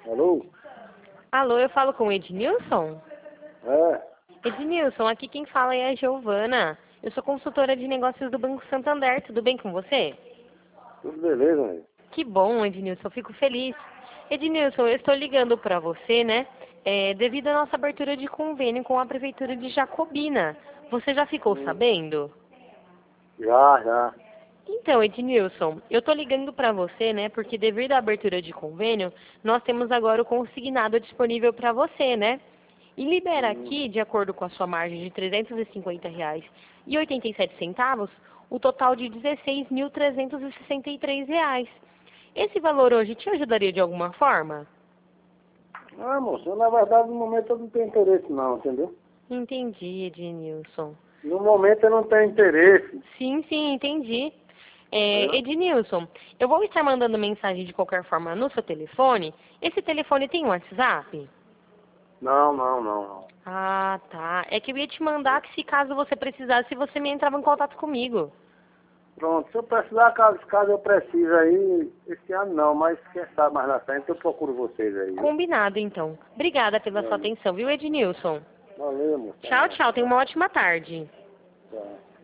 Alô? Alô, eu falo com o Ednilson? É, Ednilson, aqui quem fala é a Giovana. Eu sou consultora de negócios do Banco Santander. Tudo bem com você? tudo beleza, velho. Que bom, Ednilson. Eu fico feliz. Ednilson, eu estou ligando para você, né? Devido à nossa abertura de convênio com a Prefeitura de Jacobina. Você já ficou sabendo? Já. Então, Ednilson, eu tô ligando para você, né? Porque devido à abertura de convênio, nós temos agora o consignado disponível para você, né? E libera aqui, de acordo com a sua margem de R$ 350,87, o total de R$ 16.363. Esse valor hoje te ajudaria de alguma forma? Ah, moço, na verdade, no momento eu não tenho interesse não, entendeu? Entendi, Ednilson. No momento eu não tenho interesse. Sim, entendi. Né? Ednilson, eu vou estar mandando mensagem de qualquer forma no seu telefone. Esse telefone tem WhatsApp? Não. Ah, tá. É que eu ia te mandar que se caso você precisasse, você me entrava em contato comigo. Pronto, se eu precisar, caso eu precise aí, esse ano não, mas quem sabe mais na frente eu procuro vocês aí, viu? Combinado, então. Obrigada pela sua atenção, viu, Ednilson? Valeu, moço. Tchau, tchau. Tenha uma ótima tarde. Tchau.